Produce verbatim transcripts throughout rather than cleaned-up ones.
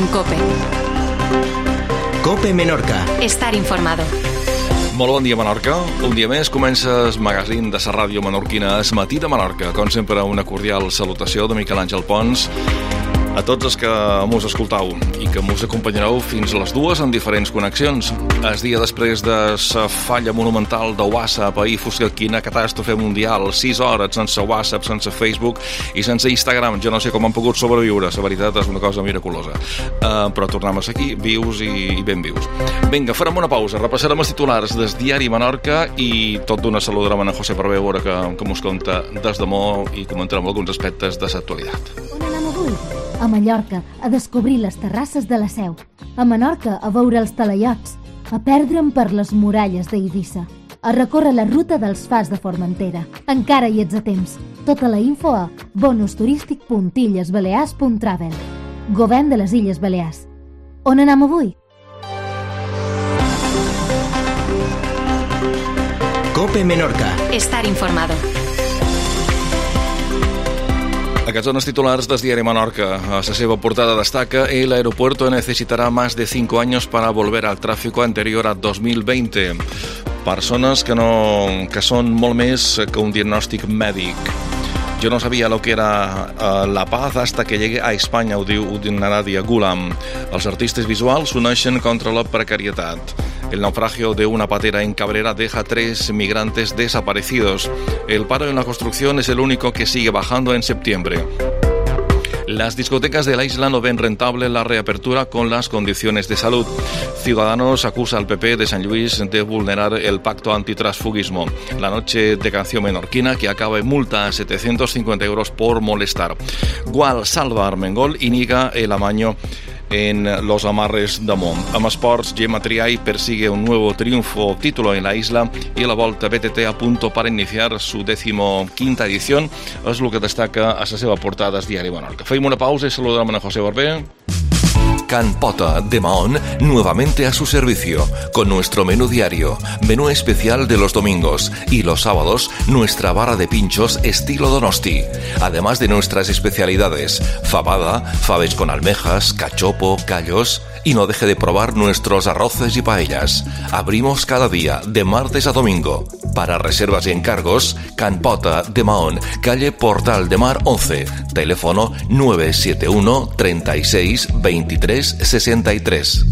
en COPE. COPE Menorca. Estar informado. Molt bon dia, Menorca. Un dia més comença el magazín de la ràdio menorquina Es Matí de Menorca. Com sempre, una cordial salutació de Miquel Àngel Pons a tots els que mos escoltau i que mos acompanyareu fins a les dues en diferents connexions. El dia després de la falla monumental de WhatsApp, ahir fos quina catàstrofe mundial, sis hores sense WhatsApp, sense Facebook i sense Instagram. Jo no sé com han pogut sobreviure, la veritat és una cosa miraculosa. Uh, però tornem a ser aquí, vius i, i ben vius. Vinga, farem una pausa, repassarem els titulars del diari Menorca i tot d'una saludarem a José Parvé, veure que, que mos conta des de Mo i comentarem alguns aspectes de l'actualitat. On anem avui? A Mallorca, a descobrir les terrasses de la Seu. A Menorca, a veure els talaiots. A perdre'm per les muralles d'Eivissa. A recórrer la ruta dels fars de Formentera. Encara hi ets a temps. Tota la info a bonusturístic punt illes balears punt travel. Govern de les Illes Balears. On anem avui? COPE Menorca. Estar informado. Aquests són els titulars del diari Menorca. A la seva portada destaca: el aeropuerto necesitará más de cinco años para volver al tráfico anterior a dos mil veinte. Persones que, no, que són molt més que un diagnòstic mèdic. Yo no sabía lo que era uh, la paz hasta que llegué a España, ho diu Nadia Gulam. Els artistes visuals s'uneixen contra la precarietat. El naufragio de una patera en Cabrera deja tres migrantes desaparecidos. El paro en la construcción es el único que sigue bajando en septiembre. Las discotecas de la isla no ven rentable la reapertura con las condiciones de salud. Ciudadanos acusa al P P de San Luis de vulnerar el pacto antitransfugismo. La noche de canción menorquina que acaba en multa a setecientos cincuenta euros por molestar. Gual salva a Armengol y niega el amaño en los amarres de Mont. Amb esports, Gemma Triay persigue un nuevo triunfo título en la isla y la Volta B T T a punto para iniciar su decimoquinta edición. És el que destaca a la seva portada del diari Menorca. Feim una pausa y saludamos a José Barbé. Can Pota de Mahón nuevamente a su servicio con nuestro menú diario, menú especial de los domingos y los sábados nuestra barra de pinchos estilo Donosti, además de nuestras especialidades, fabada, faves con almejas, cachopo, callos y no deje de probar nuestros arroces y paellas. Abrimos cada día de martes a domingo. Para reservas y encargos, Can Pota de Mahón, calle Portal de Mar once, teléfono nueve siete uno, treinta y seis, veintitrés, sesenta y tres.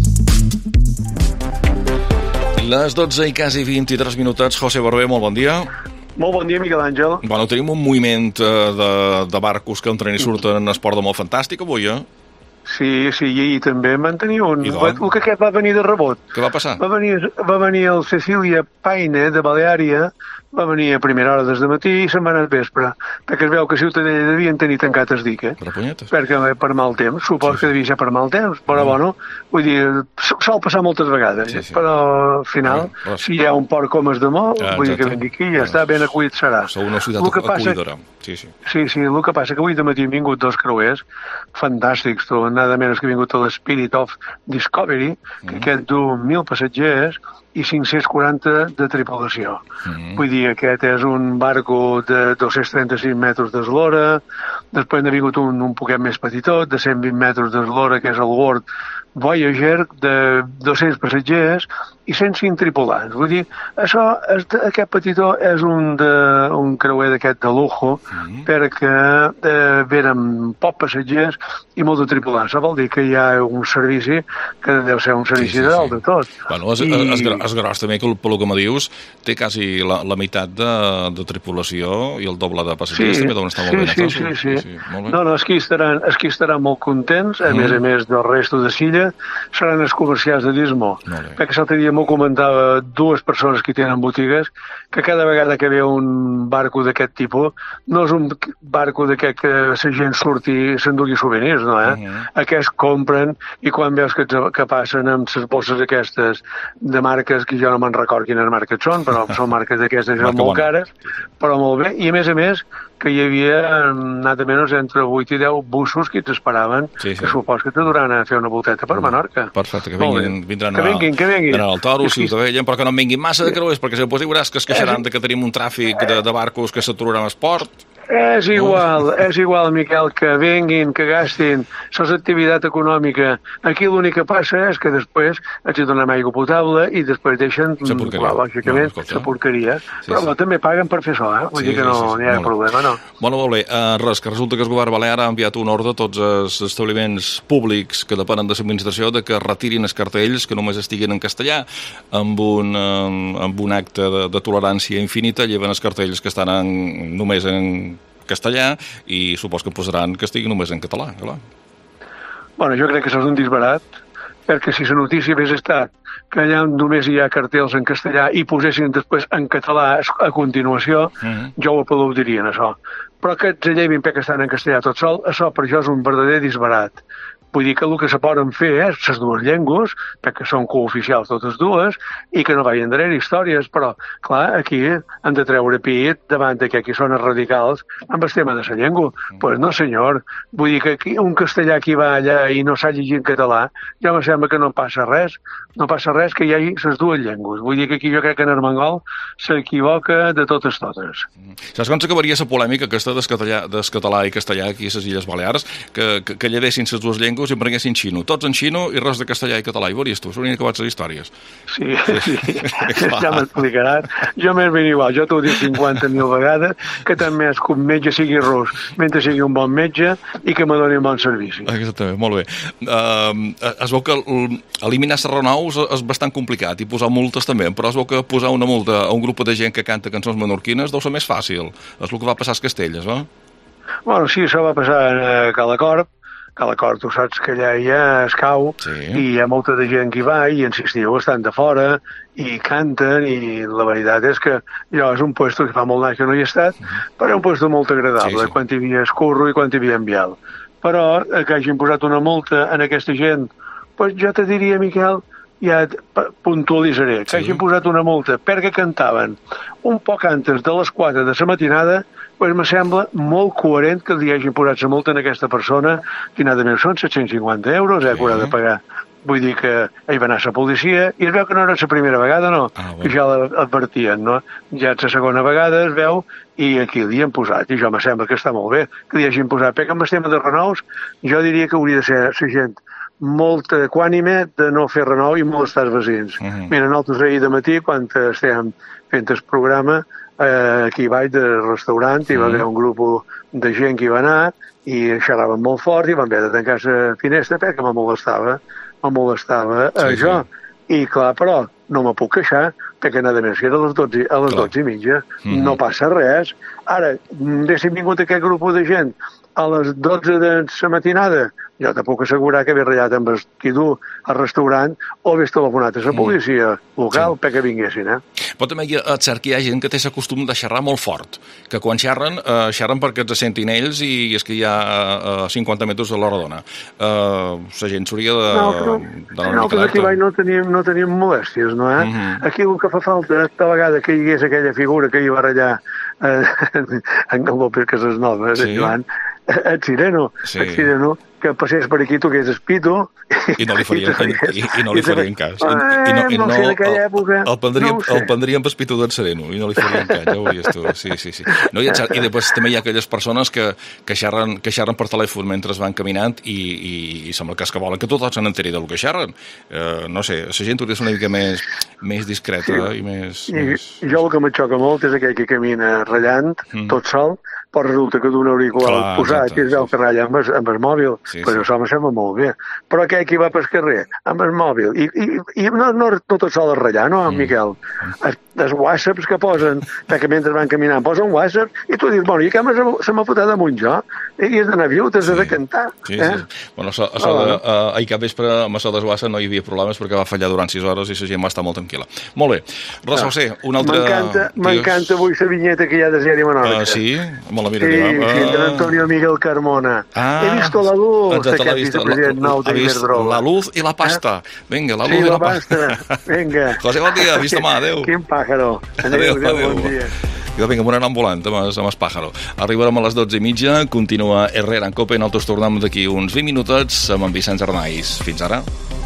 Les dotze i quasi vint-i-tres minuts. José Barbé, molt bon dia. Molt bon dia, Miquel Àngel. Bueno, tenim un moviment de, de barcos que entren i surten en esport de molt fantàstic avui, eh? Sí, sí, i ahir també en van tenir un. El que aquest va venir de rebot. Què va passar? Va venir, va venir el Cecília Paine, de Baleària, va venir a primera hora des de matí i se'n va anar al vespre, perquè es veu que a Ciutadella devien tenir tancat el dic, eh? Perquè per mal temps, supos sí, sí. que devia ser per mal temps, però mm. bueno, vull dir, sol passar moltes vegades, sí, sí. però al final, ah, si hi ha un port com es de molt, ah, vull dir que vingui aquí i ja està, ben acollit serà. Sou una ciutat acollidora. Sí, sí. Sí, sí, el que passa que avui de matí han vingut dos creuers fantàstics, tu, nada menys que ha vingut el Spirit of Discovery, que mm. aquest du mil passatgers i cinc-cents quaranta de tripulació. Mm-hmm. Vull dir, aquest és un barco de dos-cents trenta-sis metres d'eslora, després n'ha vingut un, un poquet més petitot, de cent vint metres d'eslora, que és el World Voyager, de dos-cents passatgers i cent cinc tripulants. Vull dir, això, aquest petitó és un, de, un creuer d'aquest de lujo, mm-hmm. perquè eh, venen poc passatgers i molt de tripulants. Això vol dir que hi ha un servici que deu ser un servici sí, sí, de dalt de tot. Bueno, és, I... és, és gros també, que pel que me dius, té quasi la, la meitat de, de tripulació i el doble de passatgers, sí, també deuen estar molt sí, ben. Sí, sí, sí, sí. sí molt bé. No, no, els que estaran, els que estaran molt contents, a mm. més a més del resto de Silla, seran els comercials de Dismo. Perquè l'altre dia m'ho comentava dues persones que tenen botigues, que cada vegada que ve un barco d'aquest tipus, no és un barco d'aquest que la gent surti i s'endugui souvenirs, no, eh? Mm-hmm. Aquests compren i quan veus que, que passen amb les bosses aquestes de marques, que jo no me'n recordo quines marques són, però són marques d'aquestes molt bona. Cares, però molt bé. I a més a més, que hi havia nada menys entre vuit i deu bussos que t'esperaven, sí, sí. que supos que te duran a fer una volteta per Menorca. Perfecte, que vinguin, vindran que vinguin, que vinguin. a al Toro, Ciutadella, però que no en vinguin massa de creuers, perquè després hi veuràs que es queixaran de que tenim un tràfic de, de barcos que s'aturaran al port. És igual, és igual, Miquel, que venguin, que gastin, això és activitat econòmica. Aquí l'únic que passa és que després els donem aigua potable i després deixen, clar, lògicament, la no, porqueria. Sí, però sí. també paguen per fer això, eh? Vull sí, dir que no sí, sí. n'hi ha molt problema, no? Bueno, molt bé. Uh, res, que resulta que el govern balear ha enviat una ordre a tots els establiments públics que depenen de l'administració de que retirin els cartells que només estiguin en castellà, amb un, um, amb un acte de, de tolerància infinita, lleven els cartells que estan en, només en castellà i supos que posaran que estigui només en català, clar. Bueno, jo crec que això és un disbarat, perquè si la notícia hagués estat que allà només hi ha cartells en castellà i posessin després en català a continuació, mm-hmm. jo ho aplaudirien, això. Però que els llevin perquè estan en castellà tot sol, això per això és un verdader disbarat. Vull dir que el que se poden fer és les dues llengües, perquè són cooficials totes dues, i que no vagin darrere històries, però, clar, aquí han de treure pit davant de que aquí són els radicals amb el tema de la llengua. Doncs pues no, senyor. Vull dir que aquí, un castellà que va allà i no s'ha llegit en català, ja me sembla que no passa res. No passa res que hi hagi les dues llengües. Vull dir que aquí jo crec que en Armengol s'equivoca de totes totes. Saps com s'acabaria la polèmica aquesta des català, des català i castellà aquí a les Illes Balears, que, que, que llevessin les dues llengües i emprenguessin xino. Tots en xino i res de castellà i català. I veuries tu, s'haurien acabat les històries. Sí, sí. Ja m'explicaràs. Jo m'és ben igual. Jo t'ho dic cinquanta mil vegades, que també és que un metge sigui rus, mentre sigui un bon metge i que me doni un bon servici. Exactament, molt bé. Uh, es veu que eliminar serranous és bastant complicat i posar multes també, però es veu que posar una multa a un grup de gent que canta cançons menorquines deu ser més fàcil. És el que va passar a Castelles, no? Bueno, sí, això va passar a Calacorp. Calacorp, tu saps que allà hi ha escau sí. i hi ha molta de gent que hi va i insistiu, estan de fora i canten i la veritat és que jo és un puesto que fa molt d'anys que no hi he estat, mm-hmm. però és un puesto molt agradable, sí, sí. quan hi havia escurro i quan hi havia envial. Però que hagin posat una multa en aquesta gent, pues jo te diria, Miquel, ja et puntualitzaré, que sí. hagin posat una multa perquè cantaven un poc antes de les quatre de la matinada, pues me sembla molt coherent que li hagin posat la multa en aquesta persona, que nada més són set-cents cinquanta euros, eh, sí. que haurà de pagar. Vull dir que hi va anar la policia, i es veu que no era la primera vegada, no, ah, bueno. que ja l'advertien, no? Ja és la segona vegada, es veu, i aquí li han posat, i jo me sembla que està molt bé, que li hagin posat, perquè amb el tema de renous, jo diria que hauria de ser la gent molt equànime de no fer renou i molestar els vecins. Uh-huh. Mira, nosaltres ahir de matí, quan estem fent el programa, eh, aquí baix del restaurant, uh-huh. hi va haver un grup de gent que hi va anar i xerraven molt fort i van haver de tancar la finestra perquè me molestava, me molestava sí, això. Sí. I clar, però no me puc queixar perquè nada més que era a les dotze, a les dotze i mitja. Uh-huh. No passa res. Ara, haguéssim vingut aquest grup de gent a les dotze de la matinada, jo te puc assegurar que haver ratllat amb el qui du al restaurant o haver telefonat a la policia local sí. perquè vinguessin, eh? Però també hi ha, cert que hi ha gent que té el costum de xerrar molt fort, que quan xerren, eh, xerren perquè els sentin ells i és que hi ha a cinquanta metres de l'hora dona. Eh, la gent s'hauria de... No, però nosaltres aquí baix no tenim, no tenim molèsties, no, eh? Uh-huh. Aquí el que fa falta, de vegada que hi hagués aquella figura que hi va ratllar eh, en López Casasnova, sí. Joan, el Sireno, sí. el Sireno, que passés per aquí, toqués el pito... I no li farien, i, i, i no li farien cas. I, i no, i no, no sé, d'aquella època... El, el prendrien, no el prendrien pel pito d'en Sereno i no li farien cas, ja ho veies tu. Sí, sí, sí. No, i, I després també hi ha aquelles persones que, que, xerren, que xerren per telèfon mentre van caminant i, i, i sembla que és que volen que tots se n'enteri del que xerren. Uh, no sé, la gent hauria de ser una mica més, més discreta sí. i més... I, més... Jo el que me xoca molt és aquell que camina ratllant, mm. tot sol, però resulta que d'un auricular posat, que és el que ratlla amb el, amb el mòbil, sí, però sí. això me sembla molt bé. Però aquell que va pel carrer amb el mòbil, i, i, i no, no, no tot sol a ratllar, no, mm. Miquel? Els, els whatsapps que posen, perquè mentre van caminant posen whatsapp, i tu dius, bueno, i que se m'ha fotat damunt jo? I has d'anar viu, t'has sí. de cantar. Sí, eh? sí. Bueno, això, això de, uh, ahir cap vespre amb això dels whatsapp no hi havia problemes perquè va fallar durant sis hores i la gent va estar molt tranquil·la. Molt bé. Res, José, un altre... M'encanta, m'encanta avui la vinyeta que hi ha de Diari Menorca. Uh, sí? Me la mira sí, uh... sí, de Antonio Miguel Carmona. Ah, he visto la luz d'aquest vicepresident nou de Iberdrola. La luz i la pasta. Vinga, la luz sí, i la, la pasta. Vinga. José, bon dia, vista mà, adéu. Quin pàjaro. Adéu, adéu, adéu, bon dia. Jo vinc amb un anant volant, amb el pàjaro. Arribarem a les dotze i mitja, continua Herrera en Copa i nosaltres tornem d'aquí uns vint minutets amb en Vicenç Arnaiz. Fins ara.